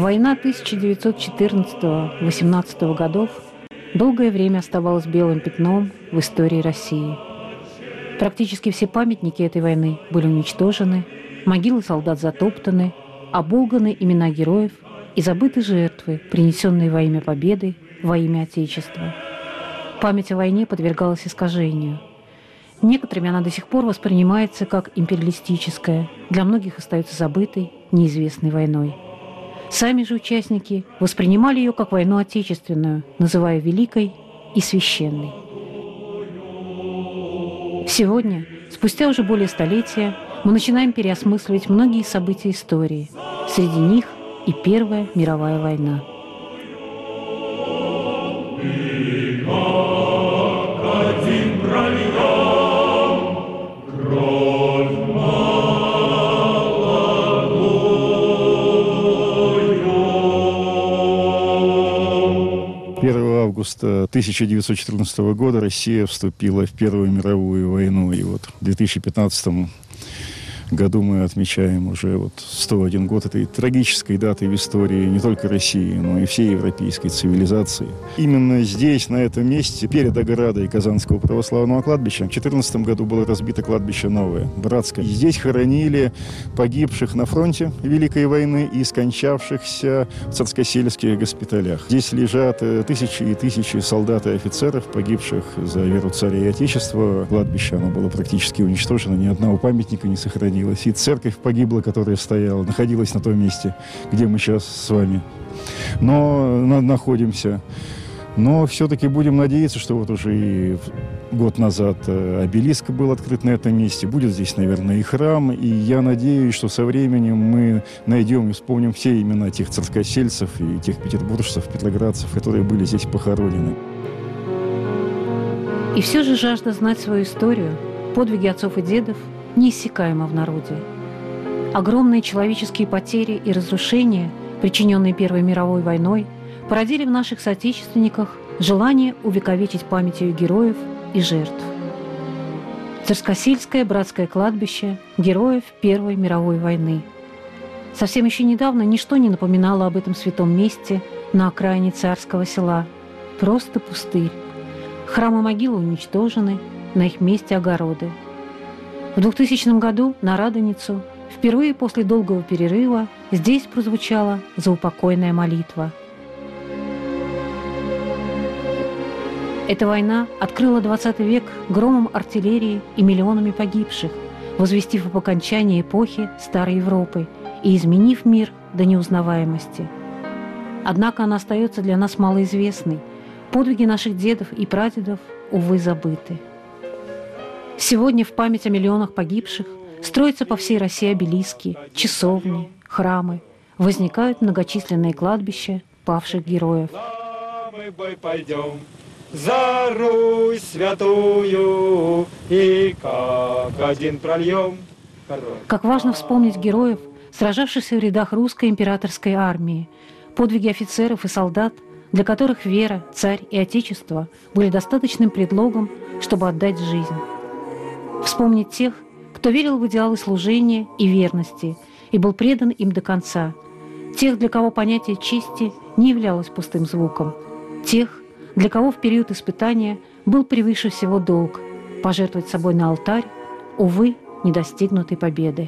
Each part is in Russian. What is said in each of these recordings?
Война 1914-18 годов долгое время оставалась белым пятном в истории России. Практически все памятники этой войны были уничтожены, могилы солдат затоптаны, оболганы имена героев и забыты жертвы, принесенные во имя победы, во имя Отечества. Память о войне подвергалась искажению. Некоторыми она до сих пор воспринимается как империалистическая, для многих остается забытой, неизвестной войной. Сами же участники воспринимали ее как войну отечественную, называя великой и священной. Сегодня, спустя уже более столетия, мы начинаем переосмысливать многие события истории. Среди них и Первая мировая война. Августа 1914 года Россия вступила в Первую мировую войну. И вот в 2015 году мы отмечаем уже 101 год этой трагической даты в истории не только России, но и всей европейской цивилизации. Именно здесь, на этом месте, перед оградой Казанского православного кладбища, в 2014 году было разбито кладбище новое, братское. Здесь хоронили погибших на фронте Великой войны и скончавшихся в царскосельских госпиталях. Здесь лежат тысячи и тысячи солдат и офицеров, погибших за веру царя и отечества. Кладбище, оно было практически уничтожено, ни одного памятника не сохранилось. И церковь погибла, которая стояла, находилась на том месте, где мы сейчас с вами находимся. Но все-таки будем надеяться, что вот уже и год назад обелиск был открыт на этом месте. Будет здесь, наверное, и храм. И я надеюсь, что со временем мы найдем и вспомним все имена тех царскосельцев и тех петербуржцев, петроградцев, которые были здесь похоронены. И все же жажда знать свою историю, подвиги отцов и дедов неиссякаема в народе. Огромные человеческие потери и разрушения, причиненные Первой мировой войной, породили в наших соотечественниках желание увековечить память ее героев и жертв. Царскосельское братское кладбище героев Первой мировой войны. Совсем еще недавно ничто не напоминало об этом святом месте на окраине Царского села. Просто пустырь. Храмы и могилы уничтожены, на их месте огороды. В 2000 году на Радоницу впервые после долгого перерыва здесь прозвучала заупокойная молитва. Эта война открыла 20 век громом артиллерии и миллионами погибших, возвестив об окончании эпохи Старой Европы и изменив мир до неузнаваемости. Однако она остается для нас малоизвестной. Подвиги наших дедов и прадедов, увы, забыты. Сегодня в память о миллионах погибших строятся по всей России обелиски, часовни, храмы. Возникают многочисленные кладбища павших героев. Мы бой пойдем за Русь святую и как один прольем. Как важно вспомнить героев, сражавшихся в рядах русской императорской армии, подвиги офицеров и солдат, для которых вера, царь и отечество были достаточным предлогом, чтобы отдать жизнь. Вспомнить тех, кто верил в идеалы служения и верности и был предан им до конца. Тех, для кого понятие чести не являлось пустым звуком. Тех, для кого в период испытания был превыше всего долг пожертвовать собой на алтарь, увы, недостигнутой победы.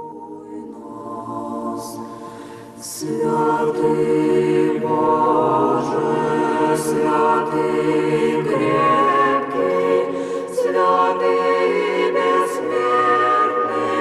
Святый Боже, святый крепкий, святый бессмертный,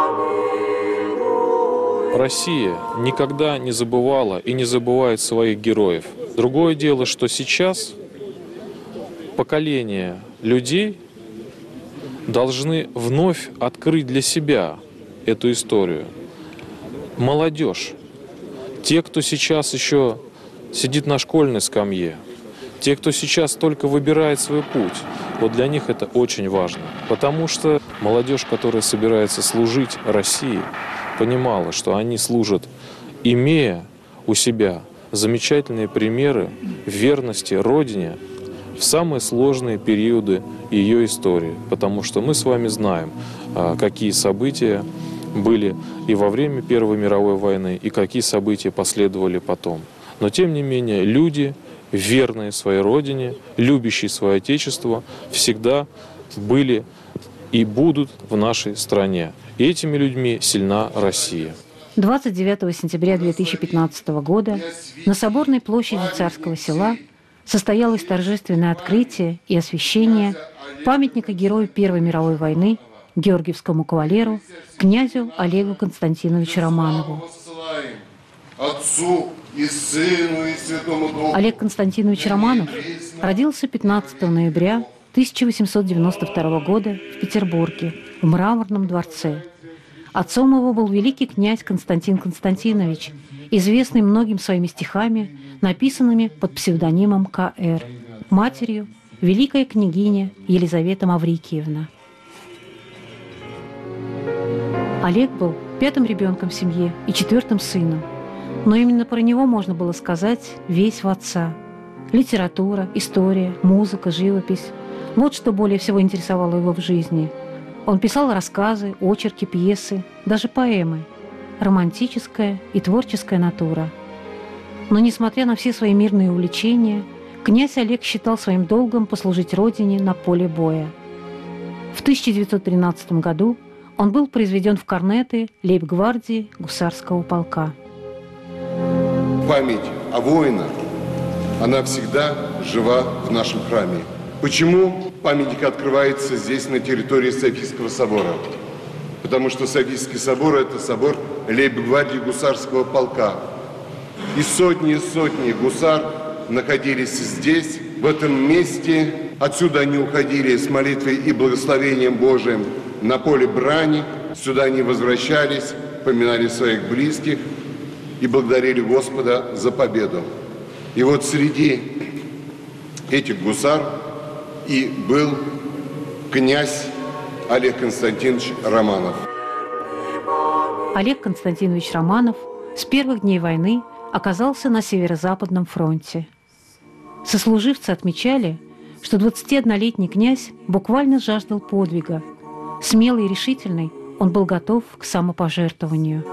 помилуй. Россия никогда не забывала и не забывает своих героев. Другое дело, что сейчас поколения людей должны вновь открыть для себя эту историю. Молодежь, те, кто сейчас еще сидит на школьной скамье, те, кто сейчас только выбирает свой путь, вот для них это очень важно. Потому что молодежь, которая собирается служить России, понимала, что они служат, имея у себя замечательные примеры верности Родине в самые сложные периоды ее истории. Потому что мы с вами знаем, какие события были и во время Первой мировой войны, и какие события последовали потом. Но, тем не менее, люди, верные своей родине, любящие свое Отечество, всегда были и будут в нашей стране. И этими людьми сильна Россия. 29 сентября 2015 года на Соборной площади Царского Села состоялось торжественное открытие и освящение памятника герою Первой мировой войны, георгиевскому кавалеру, князю Олегу Константиновичу Романову. Отцу и Сыну и Святому Духу. Олег Константинович Романов родился 15 ноября 1892 года в Петербурге, в Мраморном дворце. Отцом его был великий князь Константин Константинович, известный многим своими стихами, написанными под псевдонимом К.Р. Матерью – великая княгиня Елизавета Маврикиевна. Олег был пятым ребенком в семье и четвертым сыном. Но именно про него можно было сказать весь в отца. Литература, история, музыка, живопись – вот что более всего интересовало его в жизни. Он писал рассказы, очерки, пьесы, даже поэмы. Романтическая и творческая натура. Но, несмотря на все свои мирные увлечения, князь Олег считал своим долгом послужить родине на поле боя. В 1913 году он был произведен в корнеты лейб-гвардии гусарского полка. Память о воинах, она всегда жива в нашем храме. Почему памятник открывается здесь, на территории Софийского собора? Потому что Софийский собор – это собор лейб-гвардии гусарского полка. И сотни гусар находились здесь, в этом месте. Отсюда они уходили с молитвой и благословением Божиим на поле брани. Сюда они возвращались, поминали своих близких и благодарили Господа за победу. И вот среди этих гусар и был князь Олег Константинович Романов. Олег Константинович Романов с первых дней войны оказался на Северо-Западном фронте. Сослуживцы отмечали, что 21-летний князь буквально жаждал подвига. Смелый и решительный, он был готов к самопожертвованию.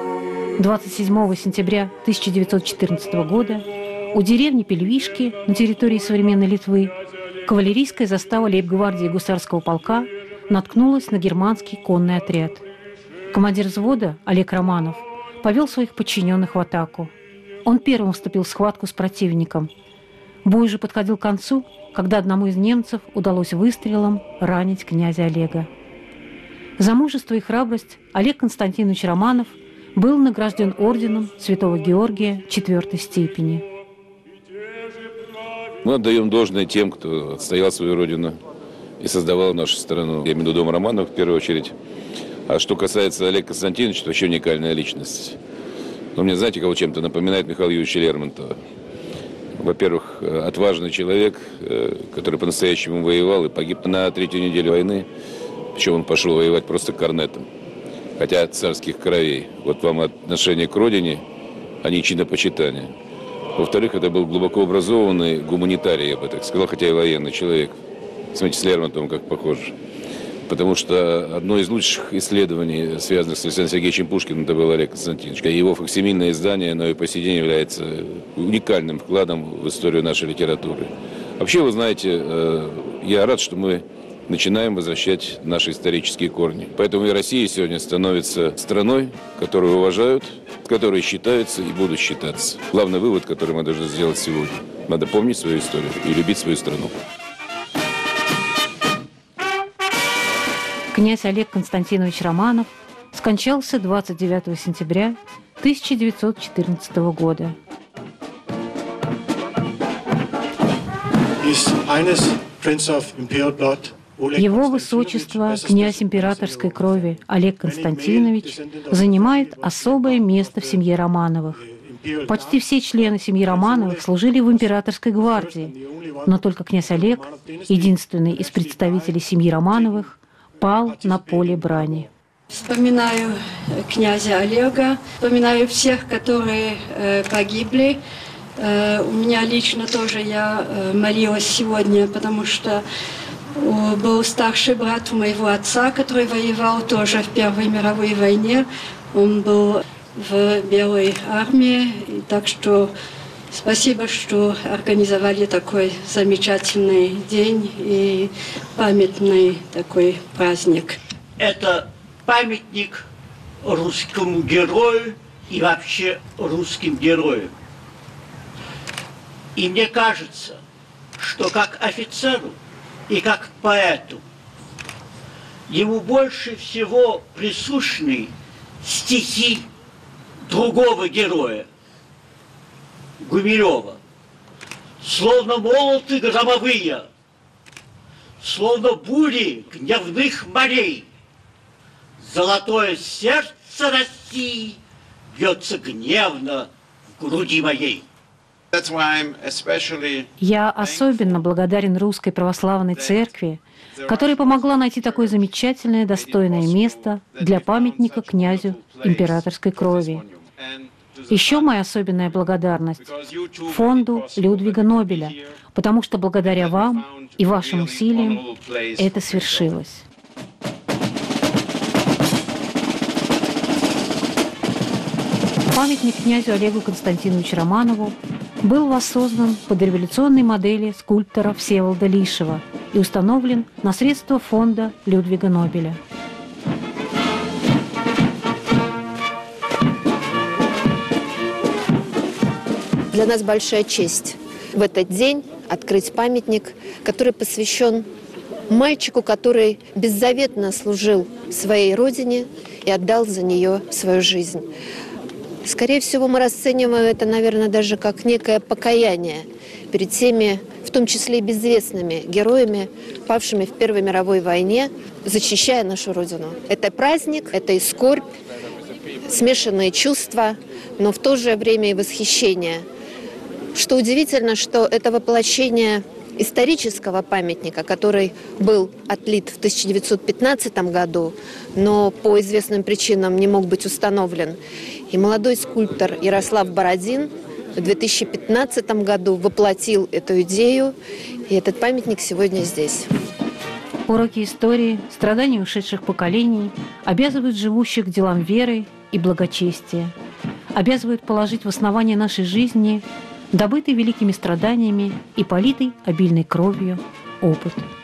27 сентября 1914 года у деревни Пельвишки на территории современной Литвы кавалерийская застава лейб-гвардии гусарского полка наткнулась на германский конный отряд. Командир взвода Олег Романов повел своих подчиненных в атаку. Он первым вступил в схватку с противником. Бой уже подходил к концу, когда одному из немцев удалось выстрелом ранить князя Олега. За мужество и храбрость Олег Константинович Романов был награжден орденом Святого Георгия 4-й степени. Мы отдаем должное тем, кто отстоял свою родину и создавал нашу страну. Я имею в виду дом Романов в первую очередь. А что касается Олега Константиновича, то вообще уникальная личность. Но мне, знаете, кого чем-то напоминает Михаила Юрьевича Лермонтова. Во-первых, отважный человек, который по-настоящему воевал и погиб на третью неделю войны. Причем он пошел воевать просто корнетом, хотя от царских кровей. Вот вам отношение к родине, а не чинопочитание. Во-вторых, это был глубоко образованный гуманитарий, я бы так сказал, хотя и военный человек. Смотрите, с Лермонтовым как похож. Потому что одно из лучших исследований, связанных с Александром Сергеевичем Пушкиным, это был Олег Константинович. Его факсимильное издание, оно и по сей день является уникальным вкладом в историю нашей литературы. Вообще, вы знаете, я рад, что мы начинаем возвращать наши исторические корни. Поэтому и Россия сегодня становится страной, которую уважают, которой считаются и будут считаться. Главный вывод, который мы должны сделать сегодня. Надо помнить свою историю и любить свою страну. Князь Олег Константинович Романов скончался 29 сентября 1914 года. Его высочество, князь императорской крови Олег Константинович, занимает особое место в семье Романовых. Почти все члены семьи Романовых служили в императорской гвардии, но только князь Олег, единственный из представителей семьи Романовых, пал на поле брани. Вспоминаю князя Олега, вспоминаю всех, которые погибли. У меня лично тоже я молилась сегодня, потому что Был старший брат у моего отца, который воевал тоже в Первой мировой войне. Он был в Белой армии, так что спасибо, что организовали такой замечательный день и памятный такой праздник. Это памятник русскому герою и вообще русским героям. И мне кажется, что как офицеру и как поэту ему больше всего присущны стихи другого героя, Гумилева. Словно молоты громовые, словно бури гневных морей, золотое сердце России бьется гневно в груди моей. Я особенно благодарен Русской Православной Церкви, которая помогла найти такое замечательное, достойное место для памятника князю императорской крови. Еще моя особенная благодарность фонду Людвига Нобеля, потому что благодаря вам и вашим усилиям это свершилось. Памятник князю Олегу Константиновичу Романову был воссоздан по дореволюционной модели скульптора Всеволода Лишева и установлен на средства фонда Людвига Нобеля. Для нас большая честь в этот день открыть памятник, который посвящен мальчику, который беззаветно служил своей родине и отдал за нее свою жизнь. Скорее всего, мы расцениваем это, наверное, даже как некое покаяние перед теми, в том числе и безвестными героями, павшими в Первой мировой войне, защищая нашу Родину. Это праздник, это и скорбь, смешанные чувства, но в то же время и восхищение. Что удивительно, что это воплощение исторического памятника, который был отлит в 1915 году, но по известным причинам не мог быть установлен. И молодой скульптор Ярослав Бородин в 2015 году воплотил эту идею, и этот памятник сегодня здесь. Уроки истории, страдания ушедших поколений обязывают живущих к делам веры и благочестия, обязывают положить в основание нашей жизни добытый великими страданиями и политый обильной кровью опыт.